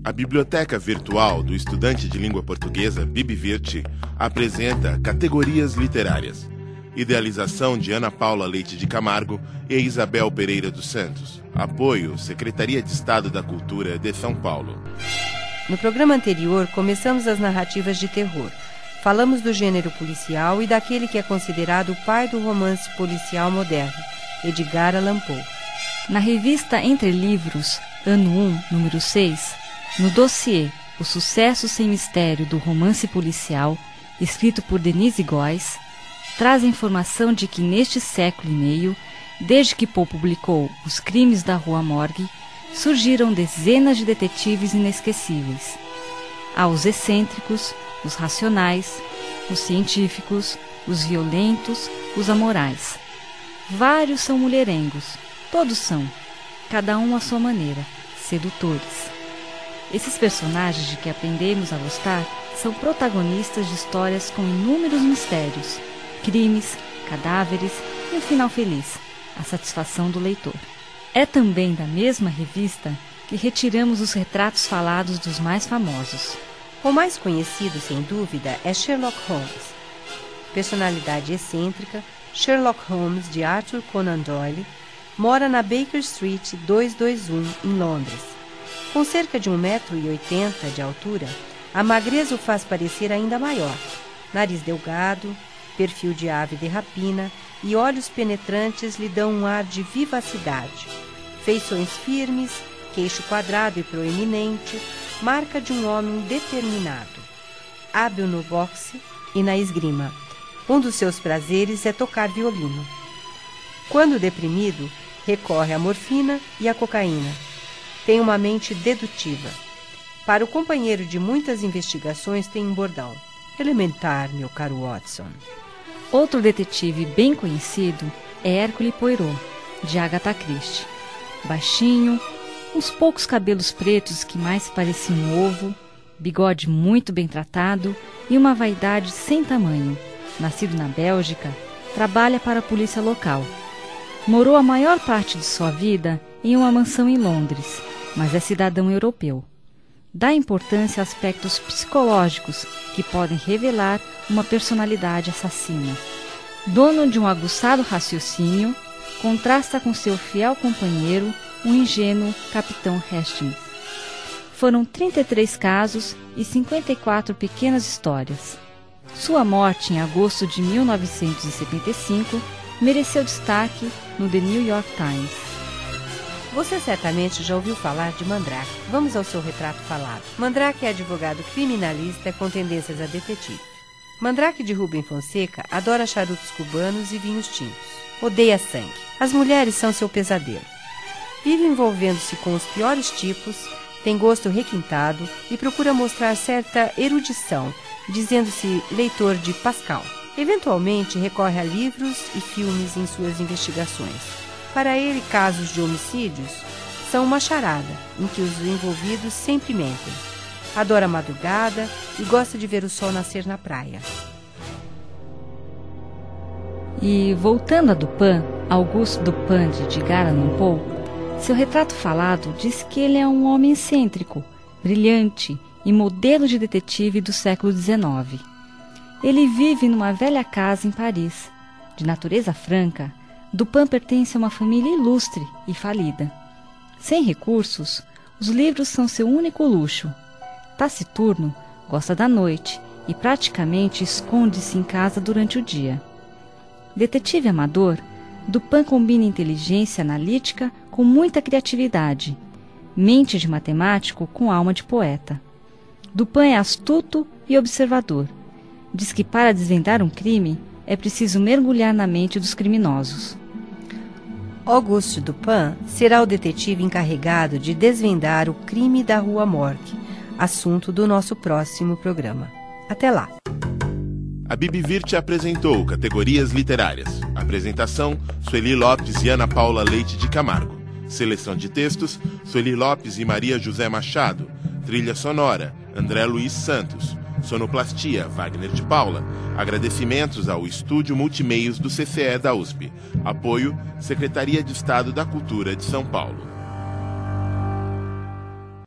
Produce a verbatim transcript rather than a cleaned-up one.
A Biblioteca Virtual do Estudante de Língua Portuguesa, BibVirt, apresenta Categorias Literárias. Idealização de Ana Paula Leite de Camargo e Isabel Pereira dos Santos. Apoio, Secretaria de Estado da Cultura de São Paulo. No programa anterior, começamos as narrativas de terror. Falamos do gênero policial e daquele que é considerado o pai do romance policial moderno, Edgar Allan Poe. Na revista Entre Livros, ano um, número seis, no dossiê O Sucesso Sem Mistério do Romance Policial, escrito por Denise Góes, traz a informação de que neste século e meio, desde que Poe publicou Os Crimes da Rua Morgue, surgiram dezenas de detetives inesquecíveis. Há os excêntricos, os racionais, os científicos, os violentos, os amorais. Vários são mulherengos, todos são, cada um à sua maneira, sedutores. Esses personagens de que aprendemos a gostar são protagonistas de histórias com inúmeros mistérios, crimes, cadáveres e um final feliz, a satisfação do leitor. É também da mesma revista que retiramos os retratos falados dos mais famosos. O mais conhecido, sem dúvida, é Sherlock Holmes. Personalidade excêntrica, Sherlock Holmes, de Arthur Conan Doyle, mora na Baker Street duzentos e vinte e um, em Londres. Com cerca de um metro e oitenta de altura, a magreza o faz parecer ainda maior. Nariz delgado, perfil de ave de rapina e olhos penetrantes lhe dão um ar de vivacidade. Feições firmes, queixo quadrado e proeminente, marca de um homem determinado. Hábil no boxe e na esgrima. Um dos seus prazeres é tocar violino. Quando deprimido, recorre à morfina e à cocaína. Tem uma mente dedutiva. Para o companheiro de muitas investigações tem um bordão. Elementar, meu caro Watson. Outro detetive bem conhecido é Hercule Poirot, de Agatha Christie. Baixinho, uns poucos cabelos pretos que mais pareciam um ovo, bigode muito bem tratado e uma vaidade sem tamanho. Nascido na Bélgica, trabalha para a polícia local. Morou a maior parte de sua vida em uma mansão em Londres, mas é cidadão europeu. Dá importância a aspectos psicológicos que podem revelar uma personalidade assassina. Dono de um aguçado raciocínio, contrasta com seu fiel companheiro, o ingênuo Capitão Hastings. Foram trinta e três casos e cinquenta e quatro pequenas histórias. Sua morte em agosto de mil novecentos e setenta e cinco mereceu destaque no The New York Times. Você certamente já ouviu falar de Mandrake. Vamos ao seu retrato falado. Mandrake é advogado criminalista com tendências a detetive. Mandrake de Rubem Fonseca adora charutos cubanos e vinhos tintos. Odeia sangue. As mulheres são seu pesadelo. Vive envolvendo-se com os piores tipos, tem gosto requintado e procura mostrar certa erudição, dizendo-se leitor de Pascal. Eventualmente recorre a livros e filmes em suas investigações. Para ele, casos de homicídios são uma charada, em que os envolvidos sempre mentem. Adora a madrugada e gosta de ver o sol nascer na praia. E, voltando a Dupin, Auguste Dupin de Edgar Allan Poe, seu retrato falado diz que ele é um homem excêntrico, brilhante e modelo de detetive do século dezenove. Ele vive numa velha casa em Paris. De natureza franca, Dupin pertence a uma família ilustre e falida. Sem recursos, os livros são seu único luxo. Taciturno, gosta da noite e praticamente esconde-se em casa durante o dia. Detetive amador, Dupin combina inteligência analítica com muita criatividade, mente de matemático com alma de poeta. Dupin é astuto e observador. Diz que para desvendar um crime é preciso mergulhar na mente dos criminosos. Auguste Dupin será o detetive encarregado de desvendar o crime da Rua Morgue, assunto do nosso próximo programa. Até lá! A BibVirt apresentou Categorias Literárias. Apresentação, Sueli Lopes e Ana Paula Leite de Camargo. Seleção de textos, Sueli Lopes e Maria José Machado. Trilha sonora, André Luiz Santos. Sonoplastia, Wagner de Paula. Agradecimentos ao Estúdio Multimeios do C C E da U S P. Apoio, Secretaria de Estado da Cultura de São Paulo.